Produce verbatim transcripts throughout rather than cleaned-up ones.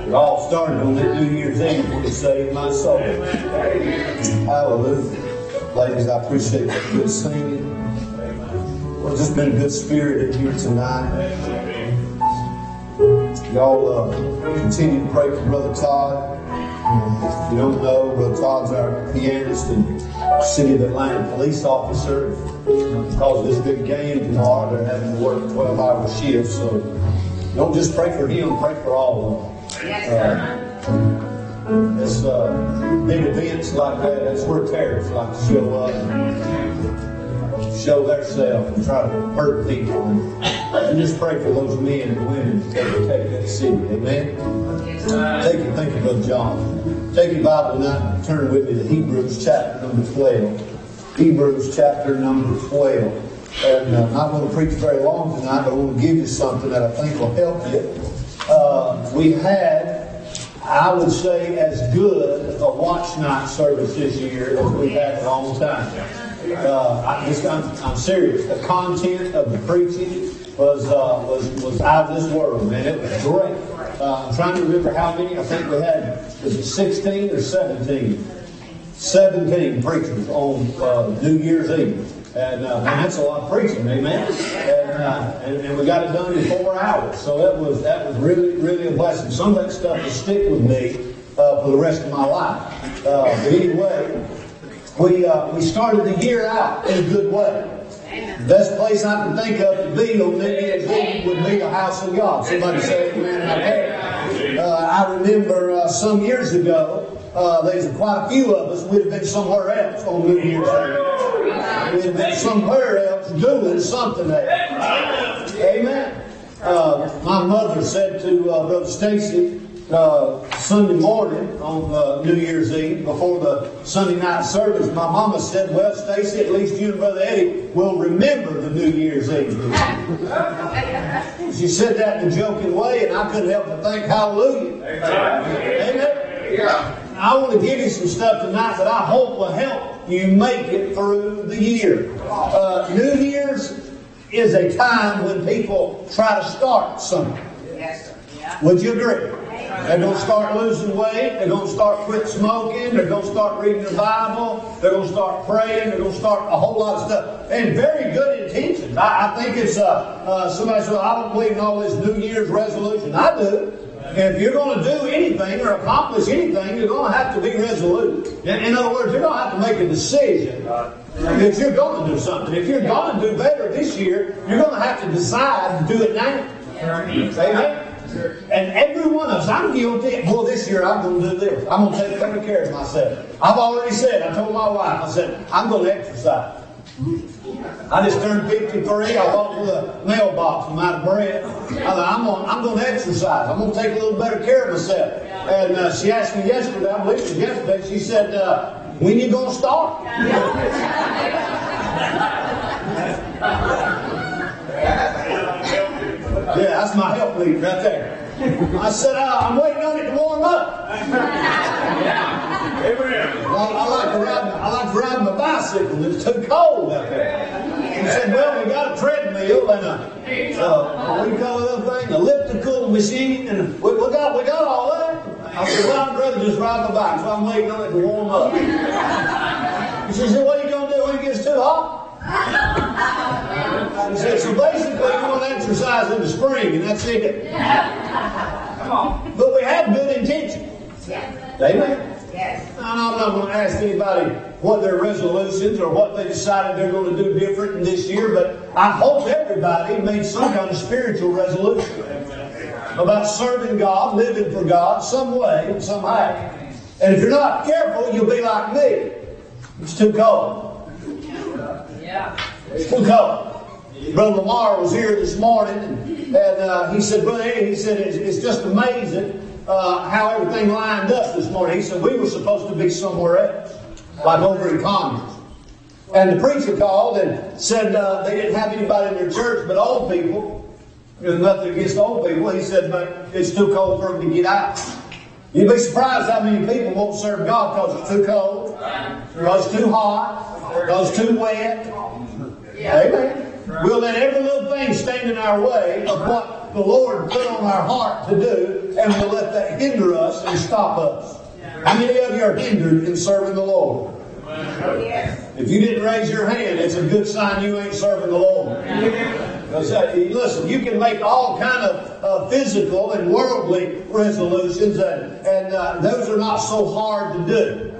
It all started on that New Year's Eve when it saved my soul. Hallelujah. Ladies, I appreciate that good singing. Well, it's just been a good spirit in here tonight. Y'all uh, continue to pray for Brother Todd. If you don't know, Brother Todd's our pianist and City of Atlanta police officer. Because of this big game tomorrow, they're having to work twelve hour shifts. So don't just pray for him, pray for all of them. Uh, it's uh, big events like that. That's where terrorists like to show up and show themselves and try to hurt people. And just pray for those men and women that take that city. Amen. Take it. Thank you, Brother John. Take your Bible tonight and turn with me to Hebrews chapter number twelve. Hebrews chapter number twelve. And uh, I'm not going to preach very long tonight, but I want to give you something that I think will help you. Uh, we had, I would say, as good a watch night service this year as we've had in a long time. Uh, I, this, I'm, I'm serious. The content of the preaching was uh, was was out of this world, man. It was great. Uh, I'm trying to remember how many. I think we had, was it sixteen or seventeen? seventeen preachers on uh, New Year's Eve. And, uh, and that's a lot of preaching, amen? And, uh, and, and we got it done in four hours. So that was that was really, really a blessing. Some of that stuff will stick with me uh, for the rest of my life. Uh, but anyway, we uh, we started the year out in a good way. The best place I can think of to be on New Year's Eve would be the house of God. Somebody say amen out there. Uh, I remember uh, some years ago, uh, there's quite a few of us, we'd have been somewhere else on New Year's Eve. We'd have been somewhere else doing something there. Amen. Uh, my mother said to uh, Brother Stacy uh, Sunday morning on uh, New Year's Eve before the Sunday night service, my mama said, well, Stacy, at least you and Brother Eddie will remember the New Year's Eve. She said that in a joking way, and I couldn't help but think, hallelujah. Amen. Amen. Yeah. I want to give you some stuff tonight that I hope will help you make it through the year. Uh, New Year's is a time when people try to start something. Yes, sir. Yeah. Would you agree? They're going to start losing weight. They're going to start quit smoking. They're going to start reading the Bible. They're going to start praying. They're going to start a whole lot of stuff. And very good intentions. I, I think it's, uh, uh, somebody said, I don't believe in all this New Year's resolution. I do. And if you're going to do anything or accomplish anything, you're going to have to be resolute. In other words, you're going to have to make a decision that you're going to do something. If you're going to do better this year, you're going to have to decide to do it now. Amen? And every one of us, I'm guilty. Well, this year I'm going to do this. I'm going to take better care of myself. I've already said, I told my wife, I said, I'm going to exercise. I just turned fifty-three. I walked with a mailbox I'm out of bread. I thought, I'm going, I'm going to exercise. I'm going to take a little better care of myself. And uh, she asked me yesterday, I believe it was yesterday, she said, uh, when are you going to start? Yeah, that's my help lead right there. I said, uh, I'm waiting on it to warm up. Well, I like to ride. I like to ride my bicycle. It's too cold out there. He said, "Well, we got a treadmill and a uh, what do you call that thing? Elliptical machine, and we, we got we got all that." I said, "Well, I'd rather just ride my bike, so I'm waiting on it to warm up." He said, "What are you gonna do when it gets too hot?" He said, "So basically, we're going to exercise in the spring, and that's it." Come on. But we had good intentions. Amen. Yes. I'm not going to ask anybody what their resolutions or what they decided they're going to do different in this year, but I hope everybody made some kind of spiritual resolution about serving God, living for God, some way, somehow. And if you're not careful, you'll be like me. It's too cold. Yeah. It's too cold. Brother Lamar was here this morning, and, and uh, he said, Brother Eddie, he said, it's, it's just amazing uh, how everything lined up this morning. He said, we were supposed to be somewhere else, like over in Congress. And the preacher called and said uh, they didn't have anybody in their church but old people. There's nothing against old people. He said, but it's too cold for them to get out. You'd be surprised how many people won't serve God because it's too cold, because it's too hot, because it's too wet. Amen. We'll let every little thing stand in our way of what the Lord put on our heart to do, and we'll let that hinder us and stop us. How many of you are hindered in serving the Lord? If you didn't raise your hand, it's a good sign you ain't serving the Lord. Because, uh, listen, you can make all kind of uh, physical and worldly resolutions, and, and uh, those are not so hard to do.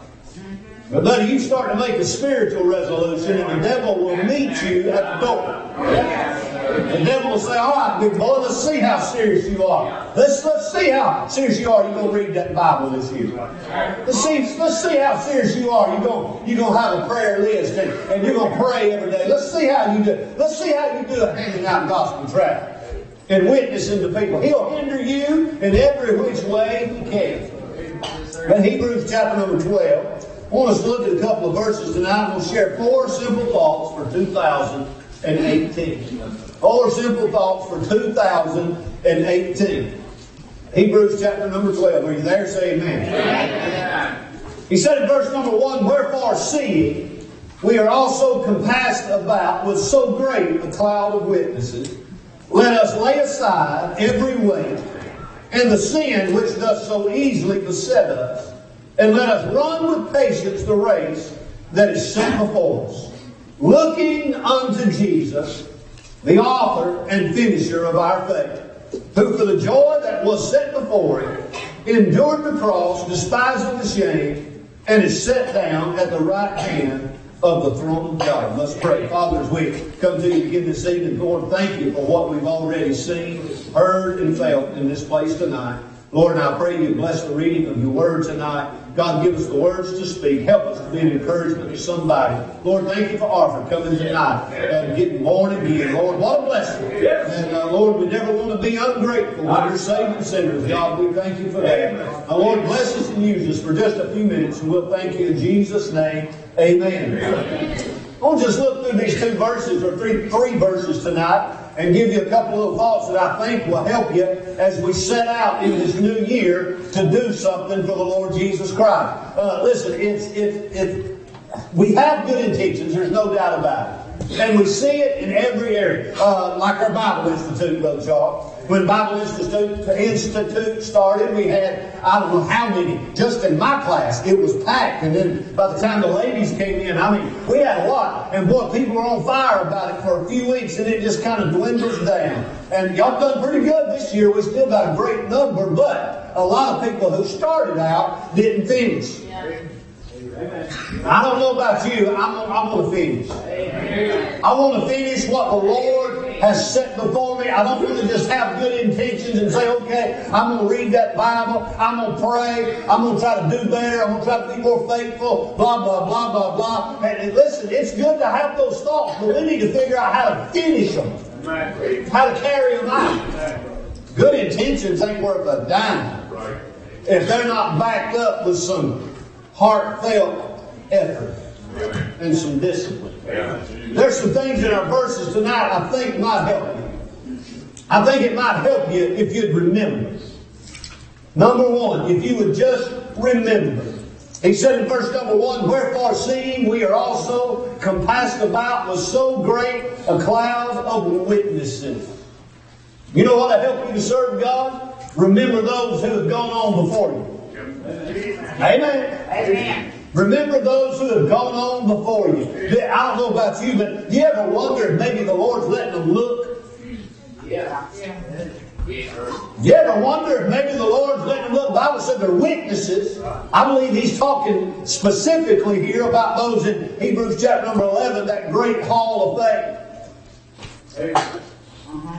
But buddy, you start to make a spiritual resolution, and the devil will meet you at the door. The devil will say, all right, big boy, let's see how serious you are. Let's let's see how serious you are. You're going to read that Bible this year. Let's see, let's see how serious you are. You're going, you're going to have a prayer list, and, and you're going to pray every day. Let's see how you do. Let's see how you do it handing out gospel tract and witnessing to people. He'll hinder you in every which way he can. In Hebrews chapter number twelve, I want us to look at a couple of verses tonight. I'm going to share four simple thoughts for two thousand eighteen. Four simple thoughts for two thousand eighteen. Hebrews chapter number twelve. Are you there? Say amen. Amen. He said in verse number one, wherefore seeing we are also compassed about with so great a cloud of witnesses, let us lay aside every weight and the sin which doth so easily beset us, and let us run with patience the race that is set before us, looking unto Jesus, the author and finisher of our faith, who for the joy that was set before him endured the cross, despising the shame, and is set down at the right hand of the throne of God. Let's pray. Father, as we come to you again this evening, Lord, thank you for what we've already seen, heard, and felt in this place tonight. Lord, and I pray you bless the reading of your word tonight. God, give us the words to speak. Help us to be an encouragement to somebody. Lord, thank you for Arthur coming tonight and getting born again. Lord, what a blessing. And uh, Lord, we never want to be ungrateful when you're saving sinners. God, we thank you for that. Now, Lord, bless us and use us for just a few minutes, and we'll thank you in Jesus' name. Amen. I want to just look through these two verses, or three, three verses tonight, and give you a couple of thoughts that I think will help you as we set out in this new year to do something for the Lord Jesus Christ. Uh, listen, it's, it's, it's, we have good intentions, there's no doubt about it. And we see it in every area. Uh, like our Bible Institute, Brother Charles. When Bible Institute, Institute started, we had, I don't know how many, just in my class, it was packed. And then by the time the ladies came in, I mean, we had a lot. And boy, people were on fire about it for a few weeks, and it just kind of dwindles down. And y'all done pretty good this year. We still got a great number, but a lot of people who started out didn't finish. Yeah. I don't know about you, I'm, I'm going to finish. Amen. I want to finish what the Lord has set before me. I don't want to just have good intentions and say, okay, I'm going to read that Bible, I'm going to pray, I'm going to try to do better, I'm going to try to be more faithful, blah, blah, blah, blah, blah. And, and listen, it's good to have those thoughts, but we need to figure out how to finish them, how to carry them out. Good intentions ain't worth a dime if they're not backed up with some heartfelt effort and some discipline. There's some things in our verses tonight I think might help you. I think it might help you if you'd remember. Number one, if you would just remember. He said in verse number one, wherefore seeing we are also compassed about with so great a cloud of witnesses. You know what will help you to serve God? Remember those who have gone on before you. Amen. Amen. Remember those who have gone on before you. I don't know about you, but do you ever wonder if maybe the Lord's letting them look? Yeah. You ever wonder if maybe the Lord's letting them look? The Bible said they're witnesses. I believe He's talking specifically here about those in Hebrews chapter number eleven, that great hall of faith. Uh-huh.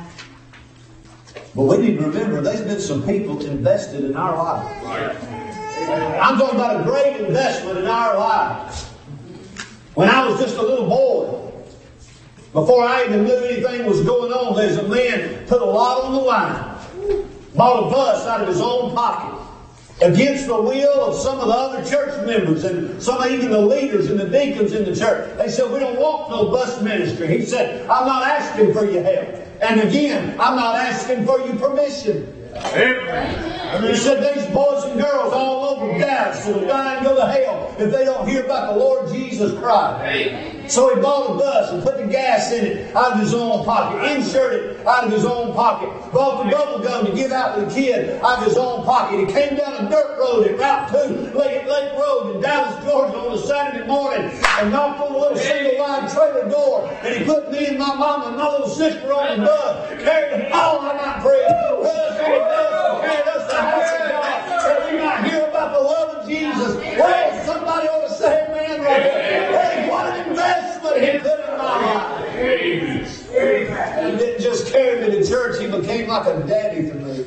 But we need to remember there's been some people invested in our lives. Right. I'm talking about a great investment in our lives. When I was just a little boy, before I even knew anything was going on, there's a man put a lot on the line, bought a bus out of his own pocket, against the will of some of the other church members and some even the leaders and the deacons in the church. They said, we don't want no bus ministry. He said, I'm not asking for your help. And again, I'm not asking for your permission. Amen. He said, these boys and girls all over Dallas will die and go to hell if they don't hear about the Lord Jesus Christ. So he bought a bus and put the gas in it out of his own pocket, insured it out of his own pocket, bought the bubble gum to give out to the kid out of his own pocket. He came down a dirt road at Route two, Lake, Lake Road in Dallas, Georgia on a Saturday morning and knocked on a little single wide trailer door, and he put me and my mom and my little sister on the bus, carried us all I might pray. Carried us to the house of God, that we might hear about the love of Jesus. Well, somebody ought to say amen right there. Hey, what an investment he put in my life. He didn't just carry me to church, he became like a daddy to me.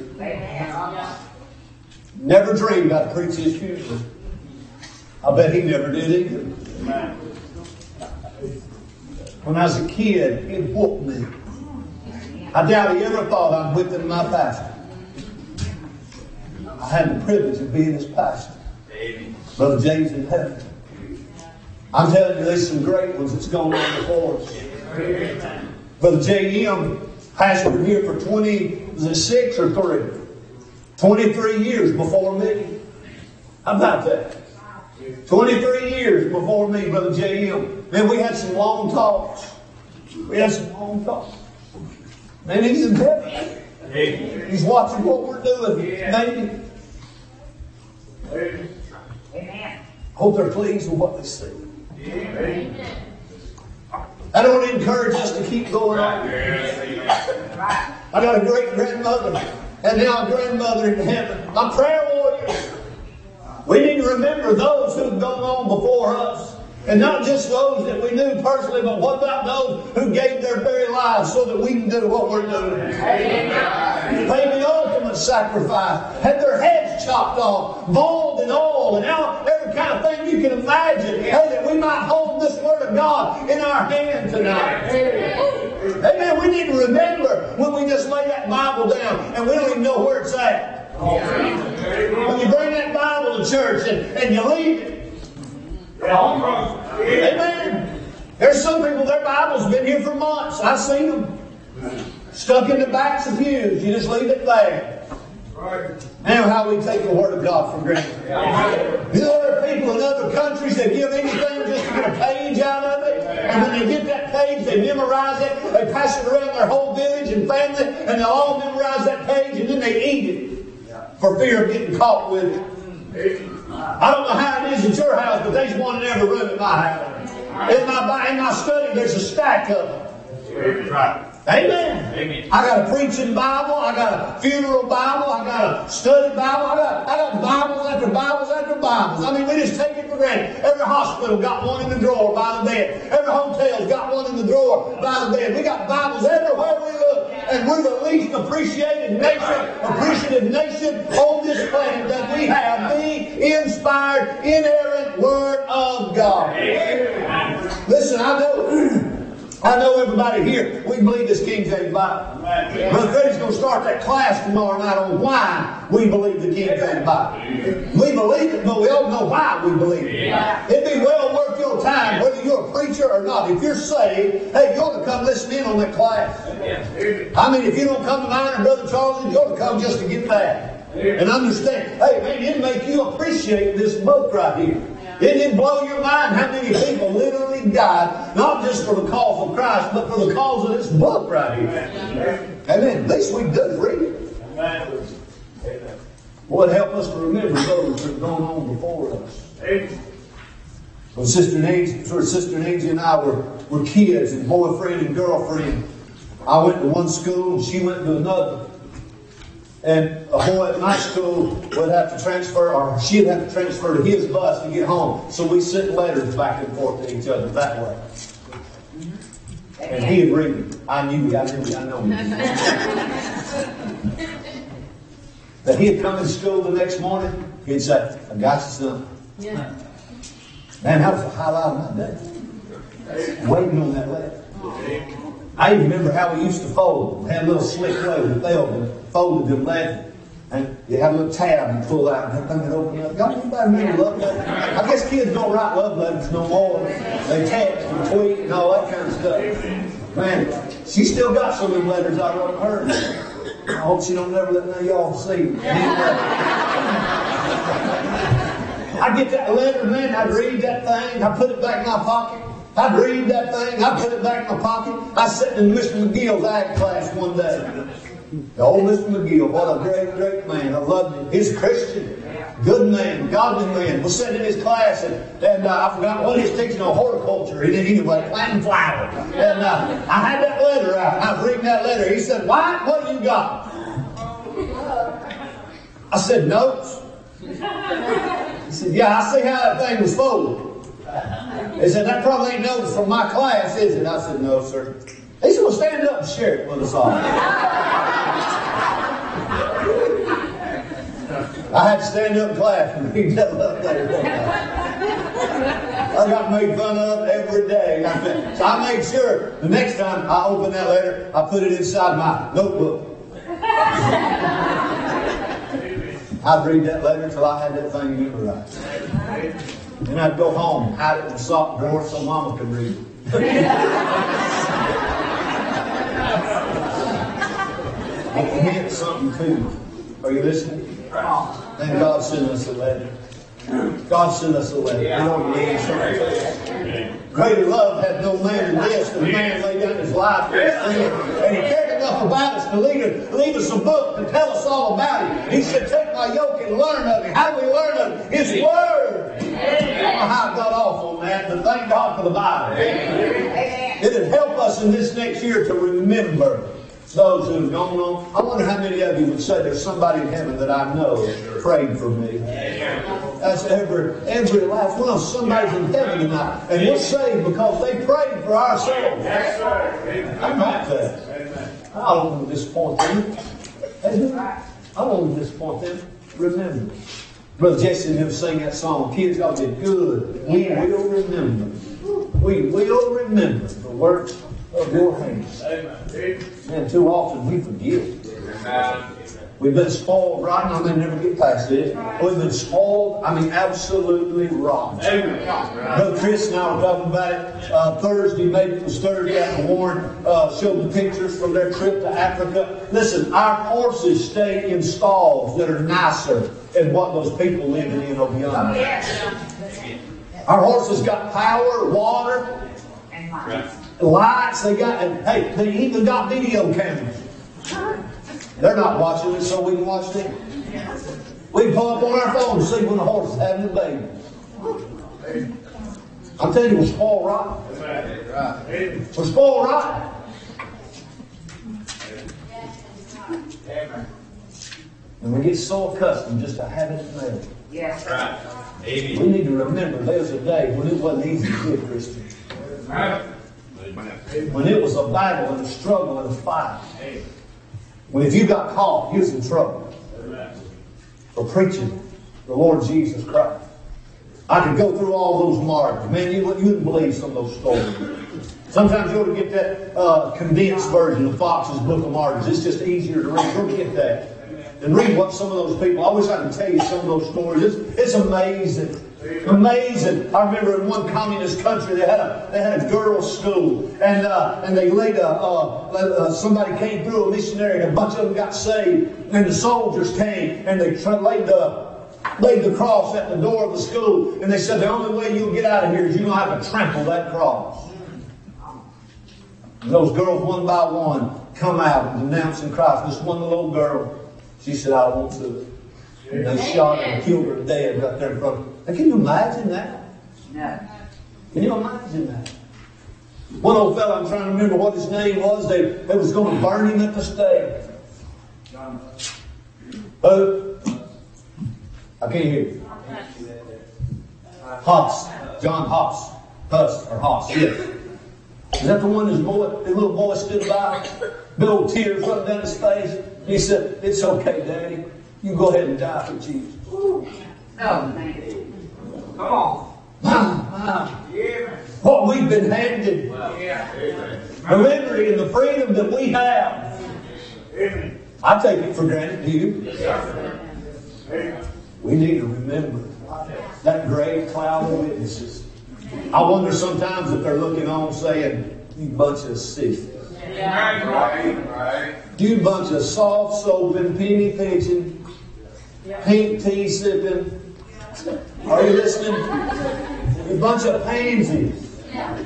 Never dreamed I'd preach his funeral. I bet he never did either. When I was a kid, he whooped me. I doubt he ever thought I'd whip him my pastor. I had the privilege of being his pastor. Brother Jay's in heaven. I'm telling you, there's some great ones that's going on before us. Brother J M pastored here for twenty-six or three, twenty-three years before me. How about that? twenty-three years before me, Brother J M. Man, we had some long talks. We had some long talks. Man, he's in heaven. He's watching what we're doing. Maybe. Amen. Hope they're pleased with what they see. Amen. I don't encourage us to keep going on. I got a great grandmother and now a grandmother in heaven. My prayer warriors. We need to remember those who have gone on before us. And not just those that we knew personally, but what about those who gave their very lives so that we can do what we're doing? Amen. Paid the ultimate sacrifice. Had their heads chopped off, bald and all, and now every kind of thing you can imagine. Hey, that we might hold this Word of God in our hand tonight. Amen. We need to remember when we just lay that Bible down and we don't even know where it's at. When you bring that Bible to church and, and you leave it. Amen. There's some people, their Bible's been here for months. I've seen them. Stuck in the backs of pews. You just leave it there. Now how we take the Word of God for granted. You know, there are people in other countries that give anything just to get a page out of it. And when they get that page, they memorize it. They pass it around their whole village and family. And they'll all memorize that page and then they eat it for fear of getting caught with it. I don't know how it is at your house, but there's one in every room at my house. In my, in my study, there's a stack of them. Right. Amen. Amen. I got a preaching Bible. I got a funeral Bible. I got a study Bible. I got, I got Bibles after Bibles after Bibles. I mean, we just take it for granted. Every hospital got one in the drawer by the bed. Every hotel's got one in the drawer by the bed. We got Bibles everywhere we look. And we're the least appreciated nation, appreciative nation on this planet that we have the inspired, inerrant Word of God. Amen. Listen, I know... I know everybody here, we believe this King James Bible. Brother Freddie's going to start that class tomorrow night on why we believe the King James Bible. We believe it, but we don't know why we believe it. It'd be well worth your time, whether you're a preacher or not. If you're saved, hey, you ought to come listen in on that class. I mean, if you don't come to mine and Brother Charles, you ought to come just to get that. And understand, hey, man, it'll make you appreciate this book right here. Didn't it blow your mind how many people literally died, not just for the cause of Christ, but for the cause of this book right here? Amen. At least we do read it. Amen. Well, it help us to remember those that have gone on before us. When Sister Nancy, sort of Sister Nancy and I were, were kids and boyfriend and girlfriend, I went to one school and she went to another. And a boy at my school would have to transfer, or she'd have to transfer to his bus to get home. So we sent letters back and forth to each other that way. And he'd read it. I knew, I knew, I know. That he'd come to school the next morning, he'd say, I got you something. Yeah. Man, that was the highlight of my day. Waiting on that letter. I even remember how we used to fold them. Had a little slick way with them, folded them letters. And you had a little tab you pull out and everything would open up. Y'all anybody remember love letters? I guess kids don't write love letters no more. They text and tweet and all that kind of stuff. Man, she still got some of them letters I wrote her. I hope she don't never let none of y'all see them. I'd get that letter, man, I'd read that thing, I'd put it back in my pocket. I'd read that thing, I'd put it back in my pocket. I sat in Mister McGill's ag class one day. The old Mister McGill, what a great, great man. I loved him. He's a Christian. Good man, godly man. Was sitting in his class, and, and uh, I forgot what he was teaching on horticulture. He did anyway, planting flowers. And uh, I had that letter out. I was reading that letter. He said, "Wyatt, what do you got?" I said, "Notes." He said, "Yeah, I see how that thing was folded." He said, "That probably ain't notes from my class, is it?" I said, "No, sir." He said, "Well, stand up and share it with us all." I had to stand up in class and read that letter. I got made fun of every day. So I made sure the next time I opened that letter, I put it inside my notebook. I'd read that letter until I had that thing memorized. Then I'd go home, hide it in the sock drawer so Mama could read it. It meant something too. Are you listening? Then God sent us a letter. God sent us a letter. You know what it means? Greater love hath no man than this, that a man lay down his life for his friend. And he cared enough about us to leave, leave us a book to tell us all about it. He said, "Take my yoke and learn of it." How do we learn of it? His Word. I don't know how I got off on that, but thank God for the Bible. It'll help us in this next year to remember those who have gone on. I wonder how many of you would say there's somebody in heaven that I know prayed for me. That's every every last one. Somebody's in heaven tonight, and we're saved because they prayed for our souls. I like that. I don't want to disappoint them. I don't want to disappoint them. Remember, Brother Jesse never sang that song. Kids, y'all did good. We will remember. We will remember the works of your hands. And too often we forget. We've been spoiled rotten. I may never get past this. We've been spoiled, I mean, absolutely rotten. Brother Chris and I were talking about it uh, Thursday, maybe it was Thursday after Warren uh, showed the pictures from their trip to Africa. Listen, our horses stay in stalls that are nicer than what those people living in over yonder. Our horses got power, water, lights. They got, and hey, they even got video cameras. They're not watching it, so we can watch them. We can pull up on our phone and see when the horse is having a baby. I'm telling you, we're spoiled rotten. We're spoiled rotten. And we get so accustomed just to having it made. Yes. Right. We need to remember there's a day when it wasn't easy to be a Christian. When it was a battle and a struggle and a fight. When if you got caught, you was in trouble. For preaching the Lord Jesus Christ. I could go through all those martyrs. Man, you, you wouldn't believe some of those stories. Sometimes you ought to get that uh, condensed version of Fox's Book of Martyrs. It's just easier to read. Go get that. And read what some of those people, I wish I could tell you some of those stories. It's, it's amazing. Amazing. I remember in one communist country they had a they had a girls' school, and uh, and they laid a uh, uh, somebody came through, a missionary, and a bunch of them got saved. And the soldiers came and they tra- laid the laid the cross at the door of the school, and they said the only way you'll get out of here is you're gonna have to trample that cross. And those girls one by one come out and denouncing Christ. This one little girl, she said, "I don't want to." And they shot her and killed her dead right there in front of her. Now, can you imagine that? No. Can you imagine that? One old fellow, I'm trying to remember what his name was, they, they was going to burn him at the stake. Who? I can't hear you. Hoss. John Hoss. Huss, or Hoss, yes. Is that the one his boy, the little boy stood by? Big old tears running down his face. He said, "It's okay, Daddy. You go ahead and die for Jesus." No, man. Come on. My, my. What we've been handed. The liberty and the freedom that we have. I take it for granted. Do you? We need to remember that great cloud of witnesses. I wonder sometimes if they're looking on saying, "You bunch of sissies. You bunch of soft soaping, penny pitching, pink tea sipping, Are you listening? You bunch of pansies.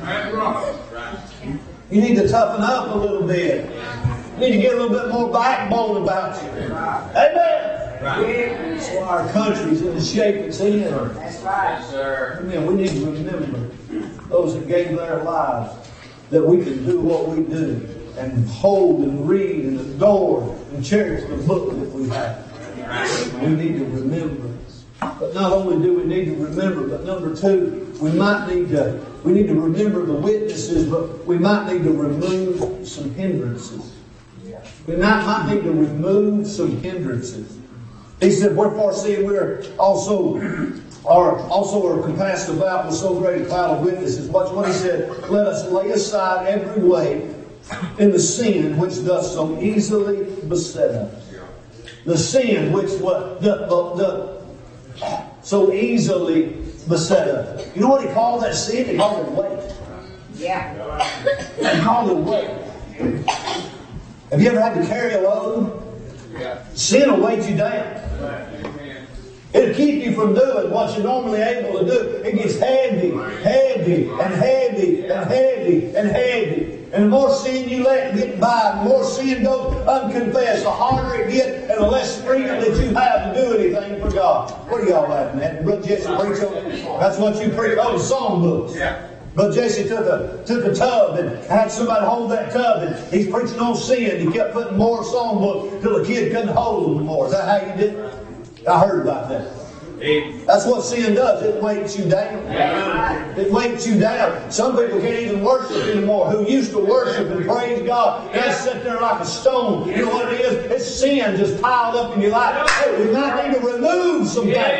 You need to toughen up a little bit. You need to get a little bit more backbone about you. Amen. That's why our country's in the shape it's in. That's right, sir. Amen. We need to remember those that gave their lives, that we can do what we do and hold and read and adore and cherish the book that we have. We need to remember. But not only do we need to remember, but number two, we might need to we need to remember the witnesses, but we might need to remove some hindrances. We might, might need to remove some hindrances. He said, wherefore seeing we are also are also are compassed about with so great a cloud of witnesses. Watch what he said. Let us lay aside every weight in the sin which does so easily beset us. The sin which what the, the, the so easily beset us. You know what he called that sin? He called it weight. Yeah. He called it weight. Have you ever had to carry a load? Yeah. Sin will weight you down. It'll keep you from doing what you're normally able to do. It gets heavy, heavy, and heavy, and heavy, and heavy. And the more sin you let get by, the more sin goes unconfessed, the harder it gets, and the less freedom that you have to do anything for God. What are y'all laughing at? Brother Jesse preach on? That's what you preach on, song books. Yeah. Brother Jesse took a took a tub and had somebody hold that tub, and he's preaching on sin. He kept putting more song books till the kid couldn't hold them anymore. Is that how you did it? I heard about that. That's what sin does. It weights you down. It weights you down. Some people can't even worship anymore. Who used to worship and praise God, they'll sit there like a stone. You know what it is? It's sin just piled up in your life. Hey, we might need to remove some things.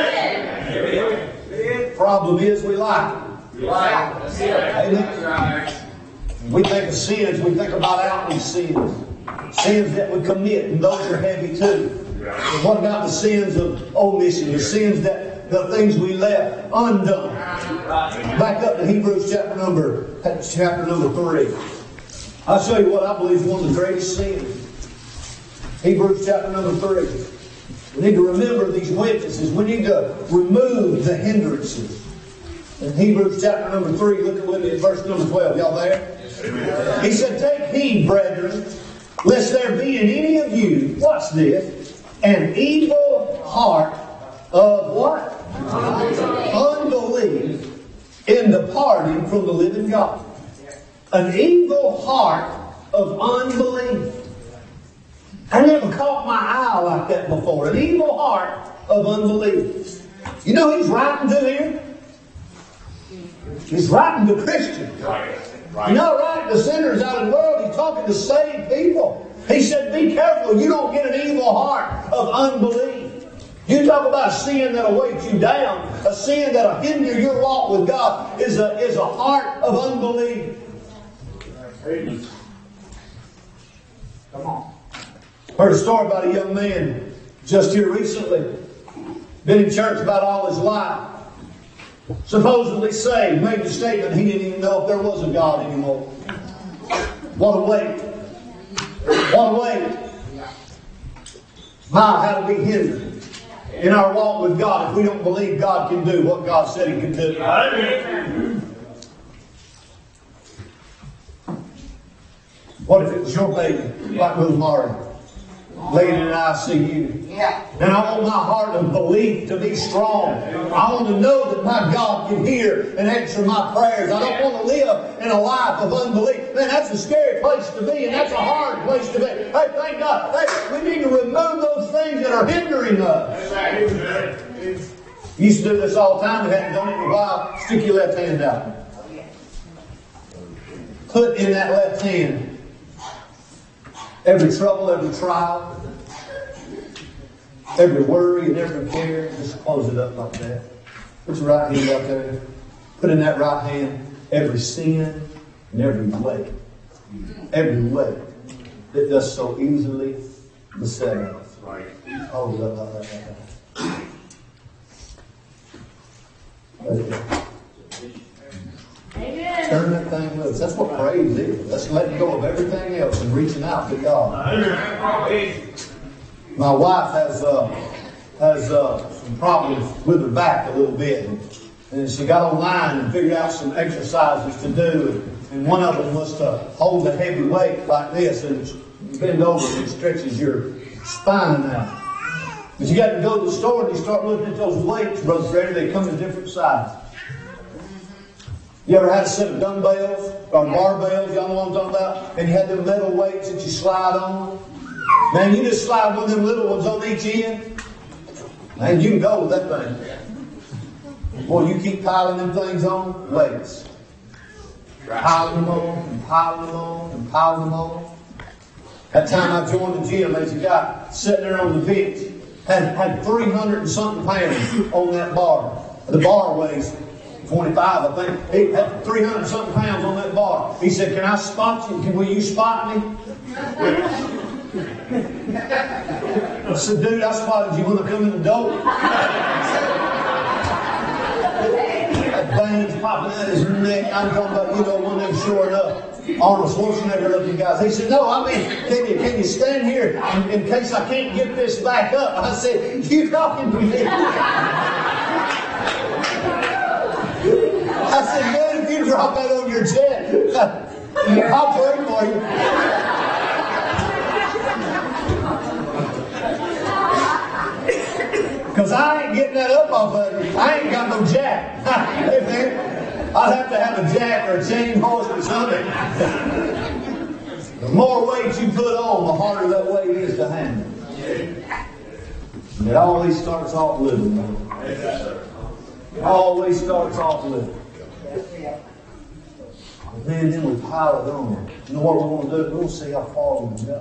Problem is, we like it. Amen. We think of sins. We think about outward sins, sins that we commit, and those are heavy too. But what about the sins of omission, the sins that the things we left undone? Back up to Hebrews chapter number chapter number three. I'll show you what I believe is one of the greatest sins. Hebrews chapter number three. We need to remember these witnesses. We need to remove the hindrances. In Hebrews chapter number three, look with me at verse number twelve. Y'all there? He said, take heed, brethren, lest there be in any of you, watch this, an evil heart of what? Unbelief in departing from the living God. An evil heart of unbelief. I never caught my eye like that before. An evil heart of unbelief. You know who he's writing to here? He's writing to Christians. You know, right? The sinners out in the world, he's talking to saved people. He said, be careful you don't get an evil heart of unbelief. You talk about a sin that'll weight you down, a sin that'll hinder your walk with God, is a, is a heart of unbelief. Come on. Heard a story about a young man just here recently. Been in church about all his life. Supposedly saved. Made the statement he didn't even know if there was a God anymore. What a weight. What a weight. My, how to be hindered in our walk with God if we don't believe God can do what God said He can do. What if it was your baby, like Rosemary, laying in an I C U? Yeah. And I want my heart of belief to be strong. I want to know that my God can hear and answer my prayers. I don't want to live in a life of unbelief. Man, that's a scary place to be, and that's a hard place to be. Hey, thank God. Hey, we need to remove those things that are hindering us. You used to do this all the time. We hadn't done it in a while. Stick your left hand out. Put in that left hand every trouble, every trial, every worry and every care. Just close it up like that. Put your right hand up there. Put in that right hand every sin and every weight. Every weight that does so easily beset us. Hold it up like that. Let it go. Amen. Turn that thing loose. That's what praise is. That's letting go of everything else and reaching out to God. My wife has uh, has uh, some problems with her back a little bit. And she got online and figured out some exercises to do. And one of them was to hold a heavy weight like this and bend over and it stretches your spine out. But you got to go to the store and you start looking at those weights, Brother Freddie. They come in different sizes. You ever had a set of dumbbells or barbells? Y'all know what I'm talking about? And you had them metal weights that you slide on. Man, you just slide one of them little ones on each end. Man, you can go with that thing. Boy, you keep piling them things on, weights. Piling them on, and piling them on, and piling them on. That time I joined the gym, there's a guy sitting there on the bench, had, had three hundred and something pounds on that bar. The bar weighs twenty-five, I think. He had three hundred and something pounds on that bar. He said, can I spot you? Can, will you spot me? I said, dude, I spotted you when I come in the door. That bandage popping out his neck. I'm talking about, you know, one of them shoring up. Arnold Schwarzenegger looking guys. He said, no, I mean, can you, can you stand here in, in case I can't get this back up? I said, you talking to me? I said, man, if you drop that on your chest, I'll pray for you. Because I ain't getting that up off of you. I ain't got no jack. Hey, man, I'd have to have a jack or a chain horse or something. The more weight you put on, the harder that weight is to handle. And it always starts off little, man. It always starts off little. But man, then we pile it on. You know what we're going to do? We're going to see how far we can go.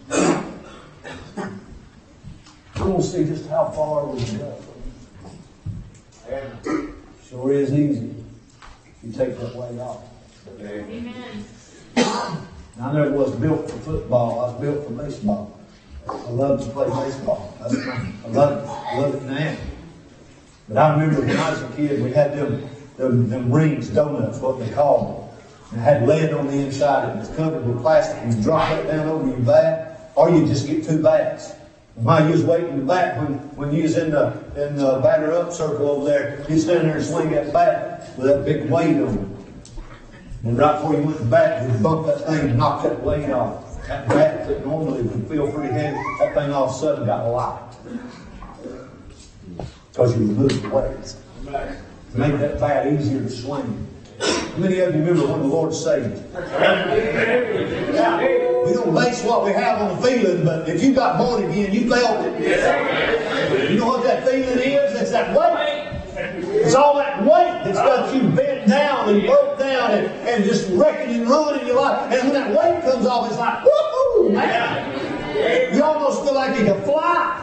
We're going to see just how far we can go. Sure is easy if you take that weight off. Amen. I never was built for football. I was built for baseball. I love to play baseball. That's my, I love it. I love it now. But I remember when I was a kid, we had them, them, them rings, donuts, what they called them. And it had lead on the inside. It was covered with plastic. And you drop that down over your bat, or you just get two bats. While you was waiting in the back, when, when you was in the, in the batter up circle over there, you stand there and swing that bat with that big weight on it. And right before you went to bat, you bump that thing and knock that weight off. That bat that normally would feel pretty heavy, that thing all of a sudden got light. Because you removed the weight. Made that bat easier to swing. How many of you remember when the Lord saved you? We don't base what we have on the feeling, but if you got born again, you felt it. You know what that feeling is? It's that weight. It's all that weight that's got you bent down and broke down and, and just wrecking and ruining your life. And when that weight comes off, it's like, woohoo! You almost feel like you can fly.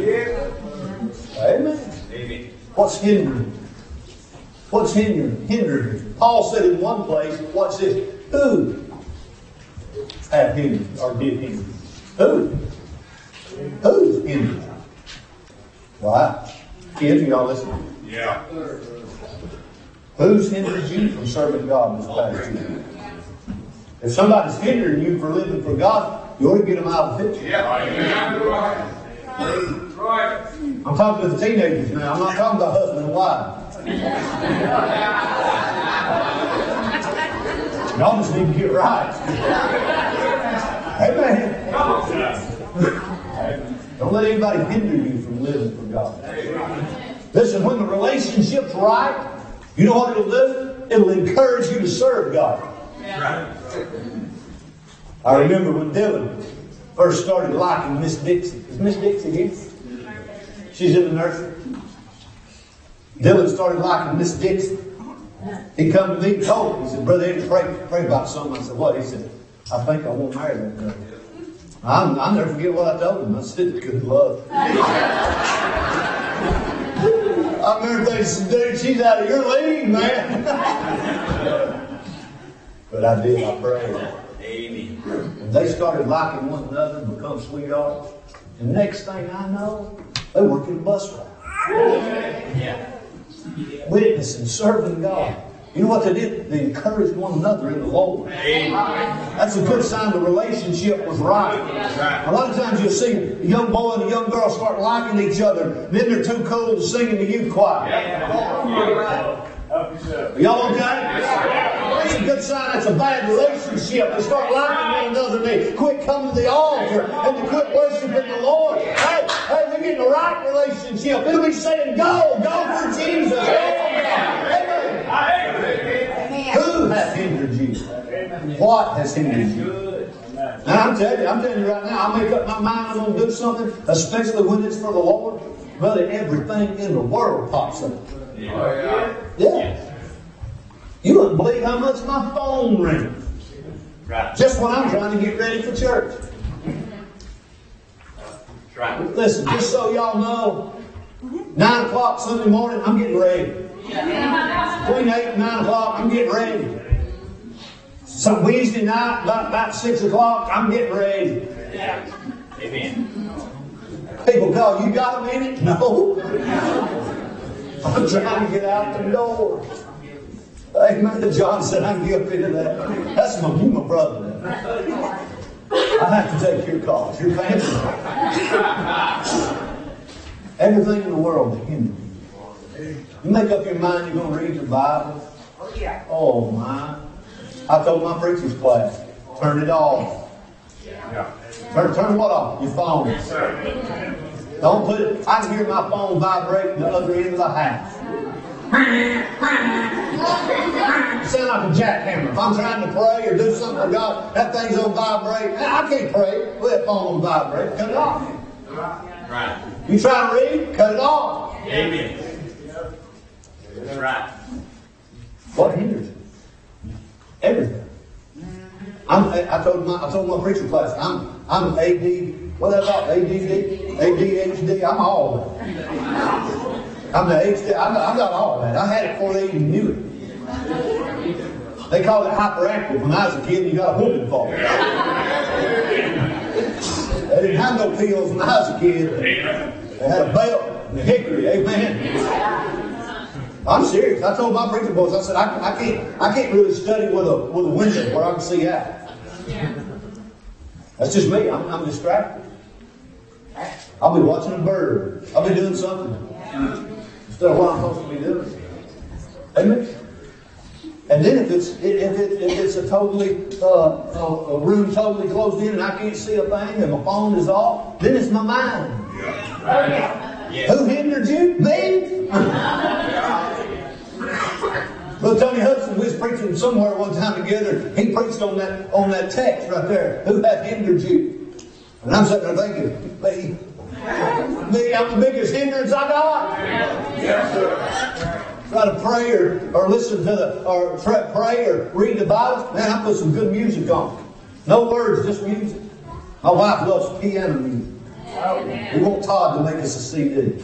Amen. What's hindering? What's hindering? Hindering. Paul said in one place, watch this, who have hindered or did hinder? Who? Who's hindered? Why? Kids, y'all listen. Yeah. Who's hindered you from serving God this past year? If somebody's hindering you for living for God, you ought to get them out of the picture. Yeah. Right. I'm talking to the teenagers now. I'm not talking about husband and wife. Y'all just need to get right. Amen. Don't let anybody hinder you from living for God. Listen, when the relationship's right, you know what it'll do? It'll encourage you to serve God. I remember when Dylan first started liking Miss Dixie. Is Miss Dixie here? She's in the nursery. Dylan started liking Miss Dixie. He come to me and told me, he said, Brother Eddie, pray, pray about something. I said, what? He said, I think I won't marry that girl. I'm, I'll never forget what I told him. I said, good luck. I remember thinking, dude, she's out of your league, man. But I did, I prayed. Amen. And they started liking one another and become sweethearts. And next thing I know, they work in a bus route. Yeah. Witnessing, serving God. You know what they did? They encouraged one another in the Lord. That's a good sign the relationship was right. A lot of times you'll see a young boy and a young girl start liking each other. Then they're too cool to sing in the youth choir. Are y'all okay? That's a good sign. That's a bad relationship. They start liking one another and they quit coming to the altar and they quit worshiping the Lord. Hey, hey, they're getting the right relationship. It'll be saying, go, go for Jesus. Amen. Who has hindered you? What has hindered you? Now I'm telling you, I'm telling you right now, I make up my mind I'm going to do something, especially when it's for the Lord. Brother, everything in the world pops up. Yeah. Yeah. You wouldn't believe how much my phone rings. Right. Just when I'm trying to get ready for church. That's right. Listen, just so y'all know, nine o'clock Sunday morning, I'm getting ready. Between eight and nine o'clock, I'm getting ready. So Wednesday night, about, about six o'clock, I'm getting ready. Amen. People go, you got a minute? No. I'm trying to get out the door. Amen. John said, I'm guilty of that. That's my, you my brother. I have to take your calls. Your family. Everything in the world is hindering you. You make up your mind you're going to read your Bible. Oh my. I told my preacher's class, turn it off. Turn, turn what off? Your phone. Don't put it. I can hear my phone vibrate the other end of the house. You sound like a jackhammer. If I'm trying to pray or do something for God, that thing's on vibrate. I can't pray with that phone on vibrate. Cut it off. Right. You try to read, cut it off. Amen. That's right. What hinders it? Everything. I'm, I told my I told my preacher class, I'm I'm A D. What that about? A D D, A D H D. I'm all that. I'm the H D. I got, I got all that. I had it before they even knew it. They called it hyperactive. When I was a kid, you got a whooping for it. They didn't have no pills when I was a kid. They had a belt and a hickory. Amen. I'm serious. I told my preacher boys, I said, I, I can't I can't really study with a with a window where I can see out. That's just me. I'm, I'm distracted. I'll be watching a bird. I'll be doing something instead of what I'm supposed to be doing. Amen. And then if it's if it if it's a totally uh, a, a room totally closed in and I can't see a thing and my phone is off, then it's my mind. Yes. Who hindered you? Me. Brother Tony Hudson was preaching somewhere one time together. He preached on that on that text right there. Who hath hindered you? And I'm sitting there thinking, me. Me, I'm the biggest hindrance I got. Yes, sir. Try to pray or, or listen to the or pray or read the Bible. Man, I put some good music on. No words, just music. My wife loves piano music. We want Todd to make us a C D.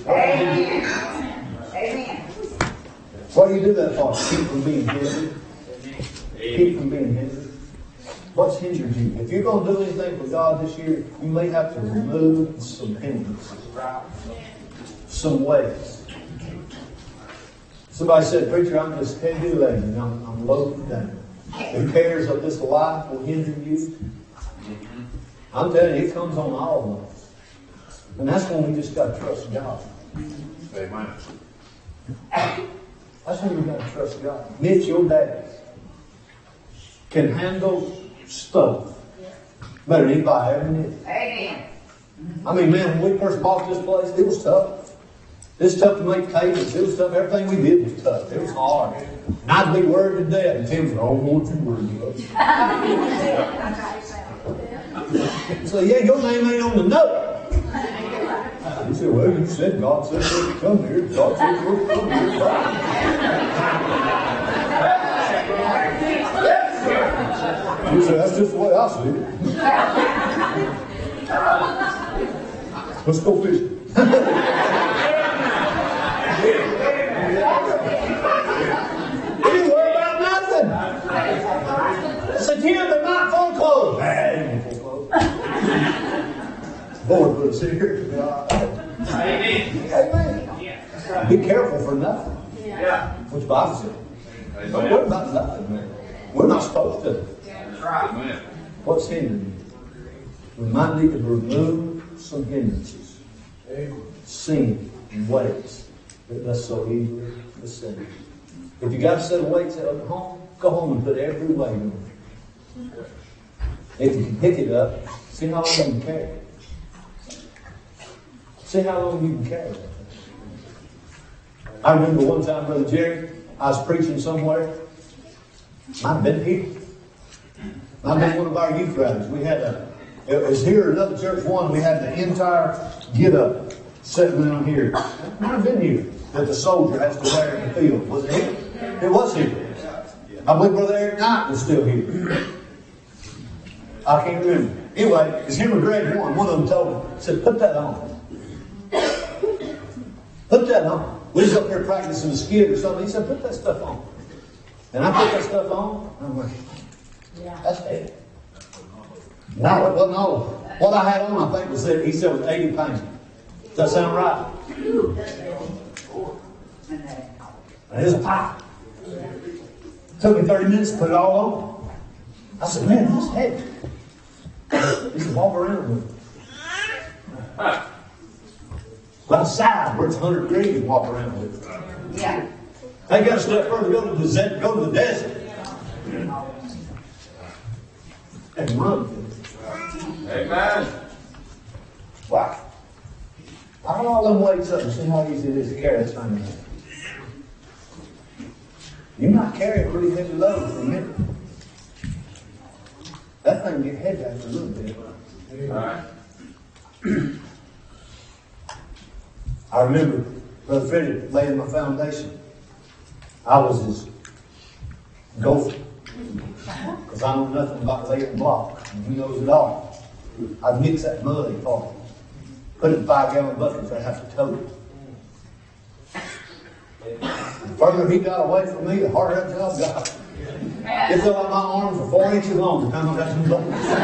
Amen. Why do you do that for? Keep from being hindered. Keep from being hindered. What's hindered you? If you're going to do anything for God this year, you may have to remove some hindrances. Some ways. Somebody said, preacher, I'm just heavy laden. I'm, I'm loaded down. The cares of this life will hinder you. I'm telling you, it comes on all of us. And that's when we just got to trust God. Amen. That's when we got to trust God. Mitch, your dad can handle stuff better than anybody ever did. Amen. I mean, man, when we first bought this place, it was tough. It was tough to make payments. It was tough. Everything we did was tough. It was hard. And I'd be worried to death. And Tim said, oh, won't you worry about? So, yeah, your name ain't on the note. He said, well, you said God said we're to come here. God said we're to come here. He said, that's just the way I see it. Let's go fishing. He didn't worry about nothing. I said, Tim, they're not full of clothes. Hey, full clothes. Lord, let's see here. Amen. Amen. Be careful for nothing. Yeah. Which Bible said. Don't worry about nothing, man. We're not supposed to. That's right. Amen. What's hindering you? We might need to remove some hindrances. Sin and weights that does so easily beset you. If you got a set of weights at home, go home and put every weight on it. If you can pick it up, see how long you can carry it. See how long you can carry it. I remember one time, Brother Jerry, I was preaching somewhere. Might have been here. Might have been one of our youth rallies. We had a, it was here at another church one, we had the entire get up sitting down here. Might have been here that the soldier has to wear in the field. Was it here? It was here. I believe Brother Eric Knight was still here. I can't remember. Anyway, it's him and Greg one. One of them told me, said, put that on. Put that on. We was up here practicing the skid or something. He said, put that stuff on. And I put that stuff on. And I'm like, that's it. No, it wasn't all. What I had on, I think, was that he said was eighty pounds. Does that sound right? And it was a pie. Took me thirty minutes to put it all on. I said, man, this is heavy. He said, walk around with it. Outside where it's one hundred degrees, you walk around with it. Yeah. They got a step further, go to the desert, go to the desert. And run. Amen. Wow. I don't all them weights up and see how easy it is to carry this thing. You might carry a pretty heavy load for a minute. That thing get heavy after a little bit. All right. I remember Brother Frederick laying my foundation. I was his gopher. Because I know nothing about laying block. And he knows it all. I'd mix that mud for him. Put it in five gallon buckets, I'd have to tote it. The further he got away from me, the harder that job got. It felt like my arms were four inches long the time I got some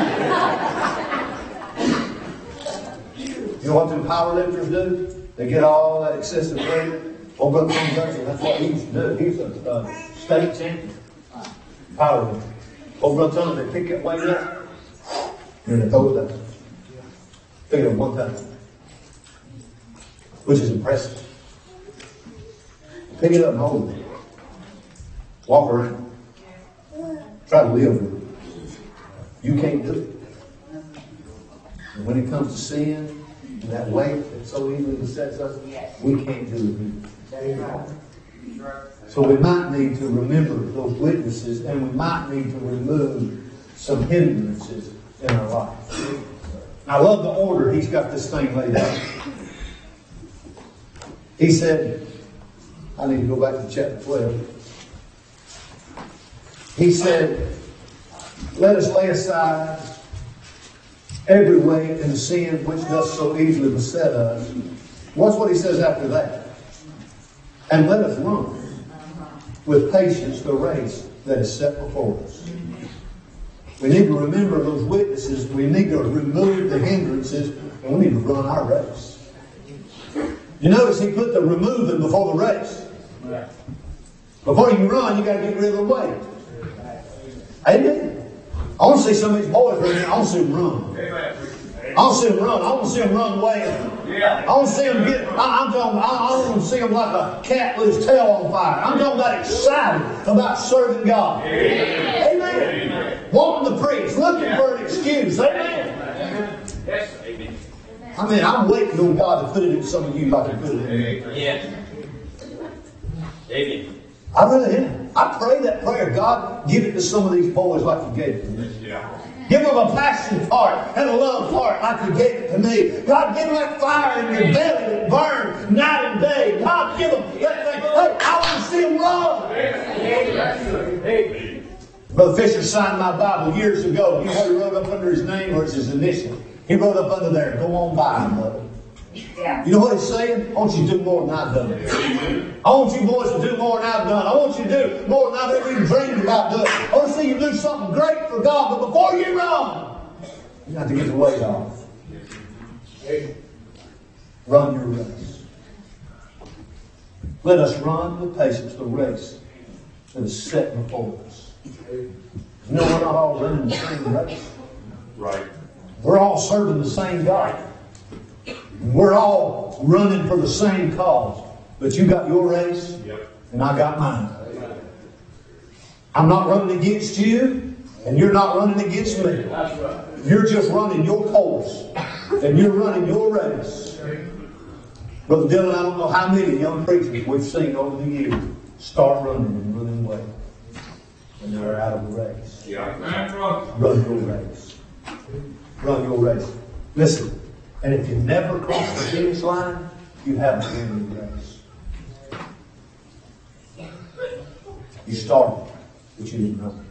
buckets. You know what them power lifters do? They get all that excessive weight. Old Brother Tom Jackson, that's what he used to do. He was a uh, state champion. Power lifter. Old Brother Tom, they pick that weight up and they throw it down. Pick it up one time. Which is impressive. Pick it up and hold it. Walk around. Try to live with it. You can't do it. And when it comes to sin, and that weight that so easily besets us, we can't do it. So we might need to remember those witnesses, and we might need to remove some hindrances in our life. I love the order he's got this thing laid out. He said, I need to go back to chapter twelve. He said, let us lay aside every weight and the sin which does so easily beset us. Watch what he says after that. And let us run with patience the race that is set before us. We need to remember those witnesses. We need to remove the hindrances, and we need to run our race. You notice he put the removing before the race. Before you can run, you got to get rid of the weight. Amen. I want to see some of these boys right now. I want to see them run. I want to see them run. I want to see them run away. I want to see them get. I, I'm talking. I, I want to see them like a cat with his tail on fire. I'm talking about excited about serving God. Amen. Amen. Wanting to preach, looking for an excuse. Amen. Yes. Amen. I mean, I'm waiting on God to put it in some of you like He put it in me. Yes. Amen. I really am. I pray that prayer. God, give it to some of these boys like You gave it to me. Yeah. Give them a passion heart and a love heart like You gave it to me. God, give them that fire in your belly that burns night and day. God, give them that thing. Hey, I want to see them love. Amen. Brother Fisher signed my Bible years ago. You know what he wrote up under his name, or it's his initial? He wrote up under there, go on by, brother. Yeah. You know what he's saying? I want you to do more than I've done. I want you boys to do more than I've done. I want you to do more than I've ever even dreamed about doing. I want to see you do something great for God. But before you run, you have to get the weight off. Run your race. Let us run with patience the race that is set before us. You know, we're not all running the same race. Right. We're all serving the same God. We're all running for the same cause. But you got your race, Yep. and I got mine. I'm not running against you, and you're not running against me. That's right. You're just running your course, and you're running your race. Brother Dylan, I don't know how many young preachers we've seen over the years start running and running away. And they're out of the race. Yeah. Run your race. Run your race. Listen, and if you never cross the finish line, you haven't been in the race. You started, but you didn't run.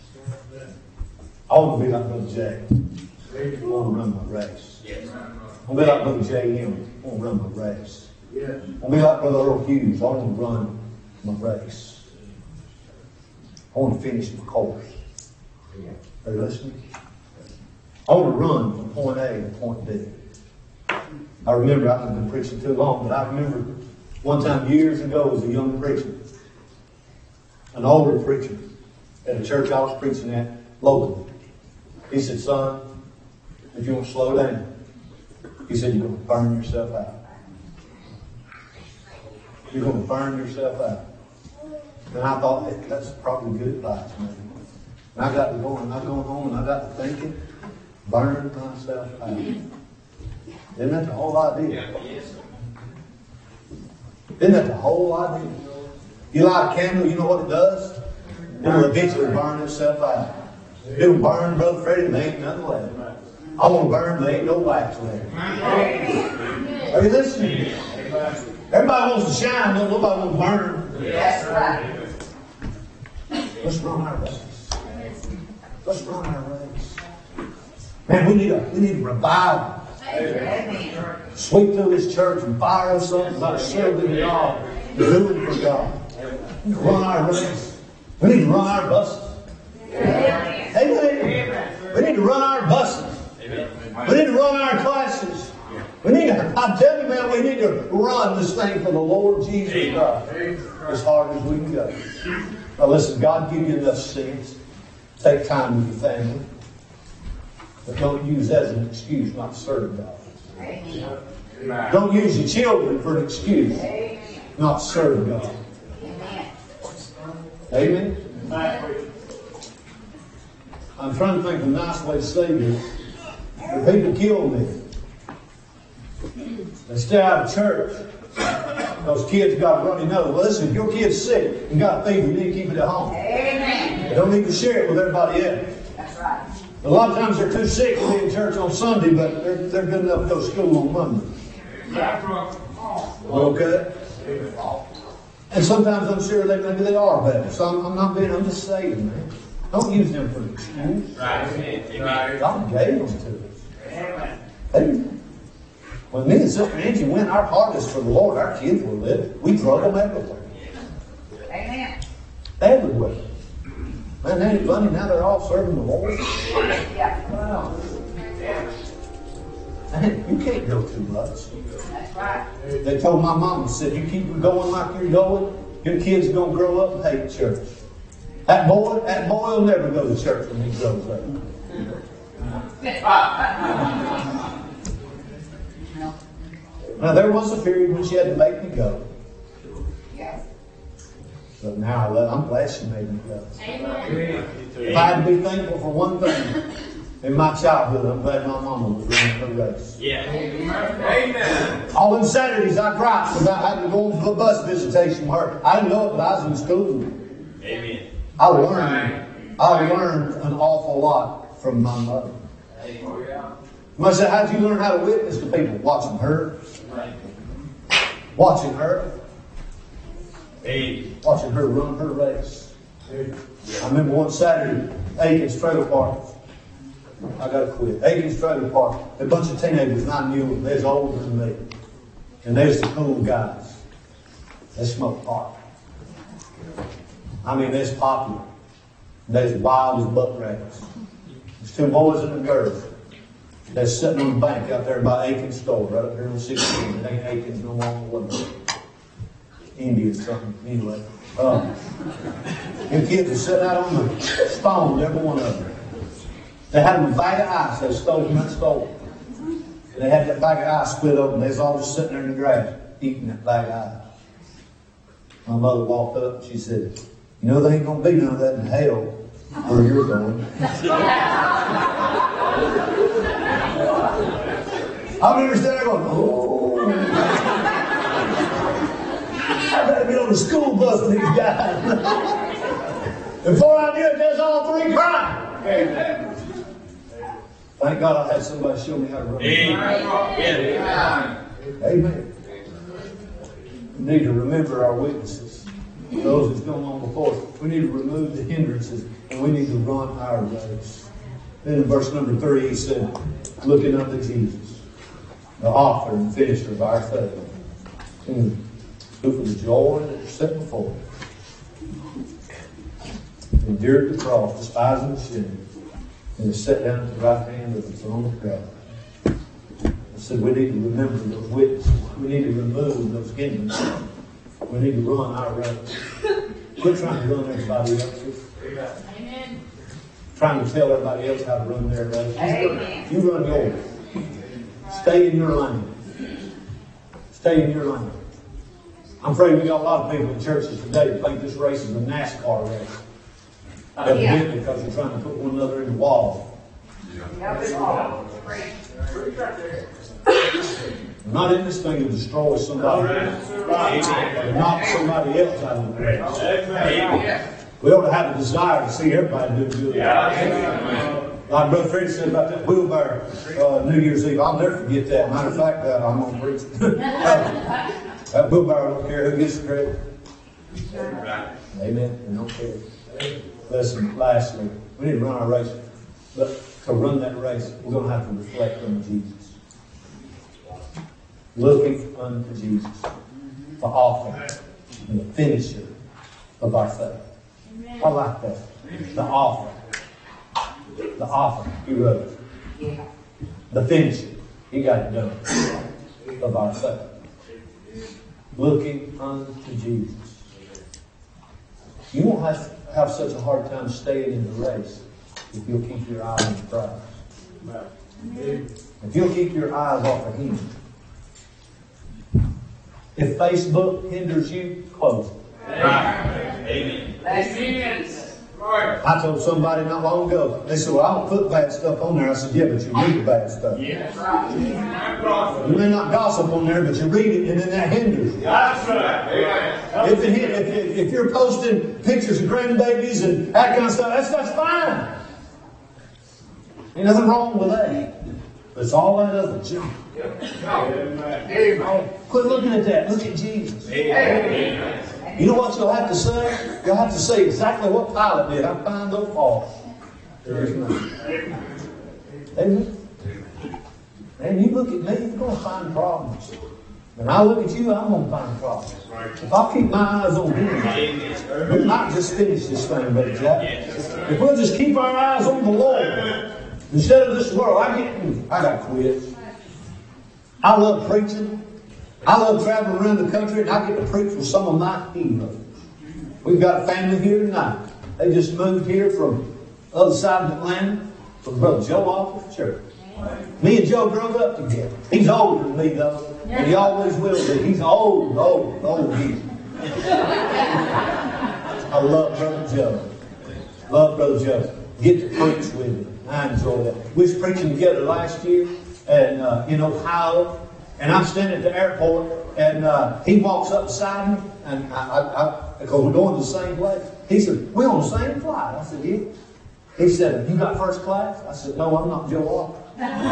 I want to be like Brother Jay. I want to run my race. I want to be like Brother J M. I want to run my race. I want to be like Brother Earl Hughes. I want to run my race. I want to finish my course. Are you listening? I want to run from point A to point B. I remember, I haven't been preaching too long, but I remember one time years ago as a young preacher, an older preacher at a church I was preaching at locally. He said, son, if you want to slow down, he said, you're going to burn yourself out. You're going to burn yourself out. And I thought, hey, that's probably good advice, man. And I got to going, and I going home, and I got to thinking, burn myself out. Isn't that the whole idea? Isn't that the whole idea? You light a candle, you know what it does? It will eventually burn itself out. It will burn, Brother Freddie, and there ain't nothing left. I want to burn, there ain't no wax left. Are you listening? Everybody wants to shine, but nobody wants to burn. That's right. Let's run our race. Let's run our race. Man, we need a we need a revival. Sweep through this church and fire us up about serving God, doing for God. We need to run our race. We need to run our buses. Amen. We need to run our buses. We need to run our classes. We need to, I'm telling you, man, we need to run this thing for the Lord Jesus God as hard as we can go. Now listen, God give you enough sense. Take time with your family. But don't use that as an excuse not to serve God. Don't use your children for an excuse not to serve God. Amen? I'm trying to think of a nice way to say this. When people kill me, they stay out of church. Those kids got a runny nose. Well, listen, if your kid's sick and got a fever, you need to keep it at home. Amen. You don't need to share it with everybody else. That's right. A lot of times they're too sick to be in church on Sunday, but they're, they're good enough to go to school on Monday. Okay? And sometimes I'm sure they maybe they are better. So I'm, I'm not being, I'm just saying, man. Don't use them for an excuse. God gave them to us. Amen. When me and Sister Angie went our hardest for the Lord, our kids were living. We drug them everywhere. Amen. Everywhere. Man, they ain't funny. Now they're all serving the Lord. Yeah. Wow. Man, you can't go too much. That's right. They told my mama, said, you keep going like you're going, your kid's going to grow up and hate church. That boy, that boy will never go to church when he grows up. Now, there was a period when she had to make me go. Yes. But now I love, I'm glad she made me go. Amen. If I had to be thankful for one thing in my childhood, I'm glad my mama was running her race. Yeah. Amen. All them Saturdays I cried because I had to go on a bus visitation with her. I didn't know it, but I was in school. Amen. I learned, I learned an awful lot from my mother. I said, how'd you learn how to witness to people? Watching her. Watching her. Hey. Watching her run her race. I remember one Saturday, Aiken's Trailer Park. I gotta quit. Aiken's Trailer Park. A bunch of teenagers, and I knew them. They was older than me. And there's the cool guys. They smoke pot. I mean, that's popular. They're as wild as buck rabbits. There's two boys and a girl. They're sitting on the bank out there by Aiken's store, right up here on sixteen. It ain't Aiken's no longer. Indian something. Anyway, uh, them kids were sitting out on the stones, every one of them. They had them a bag of ice. They stole from that store. And they had that bag of ice split open. They was all just sitting there in the grass, eating that bag of ice. My mother walked up and she said, "You know, there ain't going to be none of that in hell where you're going." I remember standing there going, "Oh, I better be on the school bus with these guys." Before I knew it, there's all three crying. Thank God I had somebody show me how to run. Amen. Amen. We need to remember our weaknesses. Those that's gone on before us. We need to remove the hindrances and we need to run our race. Then in verse number three he said, looking unto Jesus, the author and finisher of our faith, who for the joy that was set before him, endured the cross, despising the shame, and is set down at the right hand of the throne of God. I said we need to remember those witnesses. We need to remove those hindrances. We need to run our race. Quit trying to run everybody else's. Amen. Trying to tell everybody else how to run their race. Amen. You run yours. Stay in your lane. Stay in your lane. I'm afraid we got a lot of people in churches today that think this race is a NASCAR race. Evidently, because they're trying to put one another in the wall. Help it all. Praise. We're not in this thing to destroy somebody else. Or knock somebody else out of the race. Amen. We ought to have a desire to see everybody do good. Like Brother Freddie said about that wheelbarrow uh, New Year's Eve. I'll never forget that. Matter of fact, uh, I'm going to preach. That wheelbarrow don't care who gets the credit. Amen. We don't care. Listen, lastly, we need to run our race. But to run that race, we're going to have to reflect on Jesus. Looking unto Jesus, the author and the finisher of our faith. I like that. The author. The author, he wrote it. Yeah. The finisher, he got it done. Of our faith. Looking unto Jesus. You won't have, have such a hard time staying in the race if you'll keep your eyes on Christ. If you'll keep your eyes off of Him. If Facebook hinders you, close it. Amen. Amen. I told somebody not long ago, they said, "Well, I don't put bad stuff on there." I said, "Yeah, but you read the bad stuff. Yes. You may not gossip on there, but you read it, and then that hinders you." That's right. Amen. If, it, if, if, if you're posting pictures of grandbabies and that kind of stuff, that's, that's fine. Ain't nothing wrong with that. But it's all that other junk. Amen. Quit looking at that. Look at Jesus. Amen. You know what you'll have to say? You'll have to say exactly what Pilate did. I find no fault. There is none. Amen. And you look at me, you're going to find problems. When I look at you, I'm going to find problems. If I keep my eyes on Him, we might just finish this thing, Brother Jack. If we'll just keep our eyes on the Lord instead of this world, I get, I got to quit. I love preaching. I love traveling around the country, and I get to preach with some of my heroes. We've got a family here tonight. They just moved here from the other side of Atlanta, from Brother Joe Office Church. Me and Joe grew up together. He's older than me, though, and he always will be. He's old, old, old. He. I love Brother Joe. Love Brother Joe. Get to preach with him. I enjoy that. We was preaching together last year, and uh, in Ohio. And I'm standing at the airport, and uh, he walks up beside me, and I, I, I, because we're going to the same place. He said, "We're on the same flight." I said, "Yeah." He said, "You got first class?" I said, "No, I'm not Joe Walker."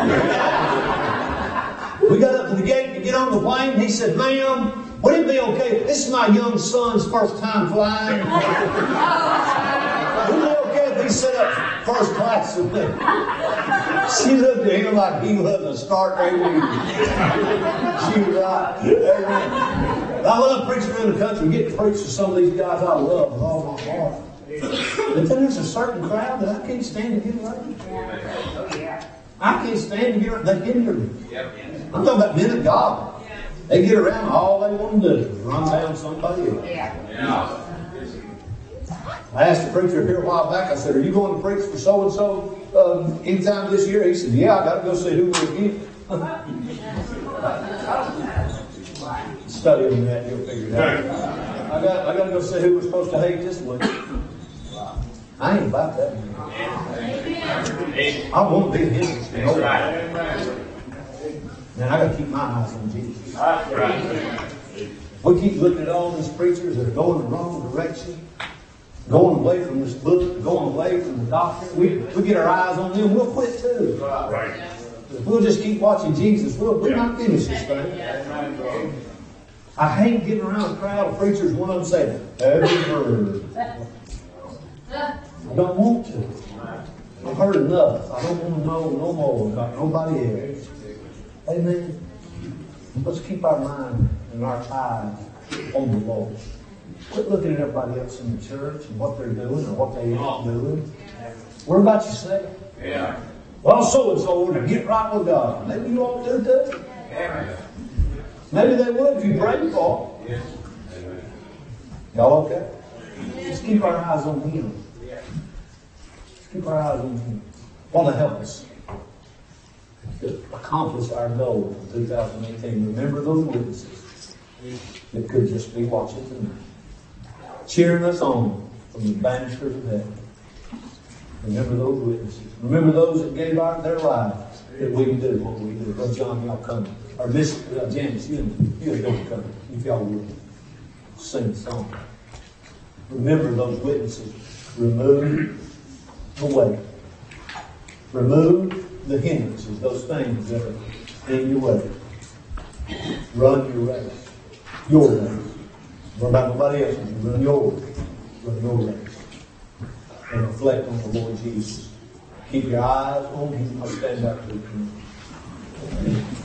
We got up to the gate to get on the plane. He said, "Ma'am, would it be okay? This is my young son's first time flying. Would it be okay if he set up first class with me?" She looked at him like he was a Star Trek movie. She was right. Amen. I love preaching around the country. Get to preach to some of these guys I love with all my heart. But then there's a certain crowd that I can't stand to get around. Oh, yeah. I can't stand to get around. They hinder me. I'm talking about men of God. They get around, all they want to do is run down somebody else. Yeah. Yeah. I asked the preacher here a while back, I said, are you going to preach for so-and-so um, anytime this year? He said, yeah, I got to go see who we're against. Study on that, you'll figure it out. I got, I got to go see who we're supposed to hate this week. I ain't about that. Amen. I want to be his. That's right. Man, I got to keep my eyes on Jesus. That's right. We keep looking at all these preachers that are going the wrong direction, going away from this book, going away from the doctrine. We, we get our eyes on them, we'll quit too. Right. If we'll just keep watching Jesus, we'll, we'll not finish this thing. I hate getting around a crowd of preachers, one of them saying, have you heard? I don't want to. I've heard enough. I don't want to know no more about nobody else. Amen. Let's keep our mind and our eyes on the Lord. Quit looking at everybody else in the church and what they're doing or what they aren't doing. What about yourself? Yeah. Well, so and so to get right with God. Maybe you ought to do too. Amen. Maybe they would if you prayed for Yes. them. Y'all okay? Just keep our eyes on Him. Just keep our eyes on Him. Want to help us to accomplish our goal in two thousand eighteen. Remember those witnesses that could just be watching tonight, cheering us on from the banisters of heaven. Remember those witnesses. Remember those that gave out their lives that we can do what we do. Brother John, y'all come. Or Miss uh, Janice, you you don't come. If y'all would sing a song. Remember those witnesses. Remove the weight. Remove the hindrances, those things that are in your way. Run your race. Your race. What about nobody else's? Run yours. Run your race. And reflect on the Lord Jesus. Keep your eyes on Him. I'll stand up to Him.